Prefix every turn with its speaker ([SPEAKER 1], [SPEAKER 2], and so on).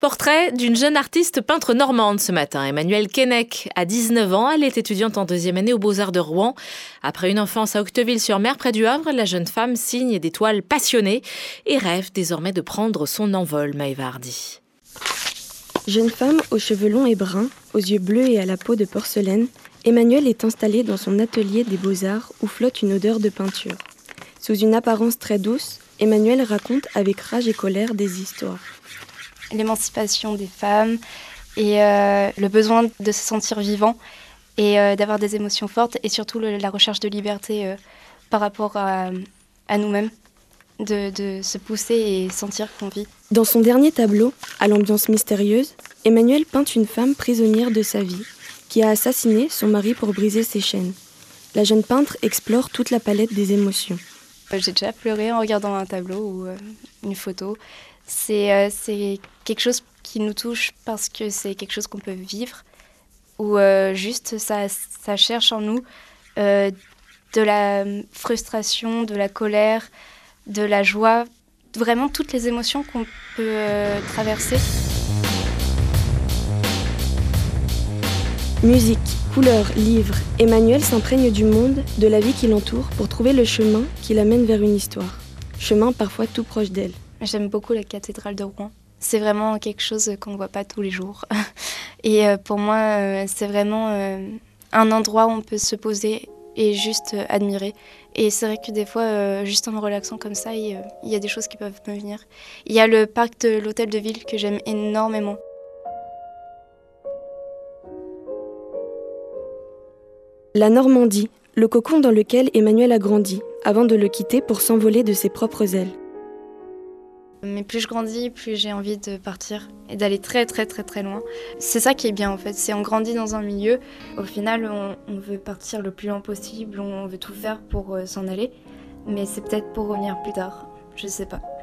[SPEAKER 1] Portrait d'une jeune artiste peintre normande ce matin. Emmanuelle Keinec a 19 ans. Elle est étudiante en deuxième année aux Beaux-Arts de Rouen. Après une enfance à Octeville-sur-Mer, près du Havre, la jeune femme signe des toiles passionnées et rêve désormais de prendre son envol, Maëva Hardy.
[SPEAKER 2] Jeune femme aux cheveux longs et bruns, aux yeux bleus et à la peau de porcelaine, Emmanuelle est installée dans son atelier des Beaux-Arts où flotte une odeur de peinture. Sous une apparence très douce, Emmanuelle raconte avec rage et colère des histoires.
[SPEAKER 3] L'émancipation des femmes et le besoin de se sentir vivant et d'avoir des émotions fortes et surtout la recherche de liberté par rapport à nous-mêmes, de se pousser et sentir qu'on vit.
[SPEAKER 2] Dans son dernier tableau, à l'ambiance mystérieuse, Emmanuelle peint une femme prisonnière de sa vie, qui a assassiné son mari pour briser ses chaînes. La jeune peintre explore toute la palette des émotions.
[SPEAKER 3] J'ai déjà pleuré en regardant un tableau ou une photo. C'est quelque chose qui nous touche parce que c'est quelque chose qu'on peut vivre, ou juste ça cherche en nous de la frustration, de la colère, de la joie, vraiment toutes les émotions qu'on peut traverser.
[SPEAKER 2] Musique, couleurs, livres, Emmanuelle s'imprègne du monde, de la vie qui l'entoure pour trouver le chemin qui l'amène vers une histoire. Chemin parfois tout proche d'elle.
[SPEAKER 3] J'aime beaucoup la cathédrale de Rouen. C'est vraiment quelque chose qu'on ne voit pas tous les jours. Et pour moi, c'est vraiment un endroit où on peut se poser et juste admirer. Et c'est vrai que des fois, juste en me relaxant comme ça, il y a des choses qui peuvent me venir. Il y a le parc de l'Hôtel de Ville que j'aime énormément.
[SPEAKER 2] La Normandie, le cocon dans lequel Emmanuelle a grandi, avant de le quitter pour s'envoler de ses propres ailes.
[SPEAKER 3] Mais plus je grandis, plus j'ai envie de partir et d'aller très très très très loin. C'est ça qui est bien en fait, c'est on grandit dans un milieu, au final on veut partir le plus loin possible, on veut tout faire pour s'en aller, mais c'est peut-être pour revenir plus tard, je sais pas.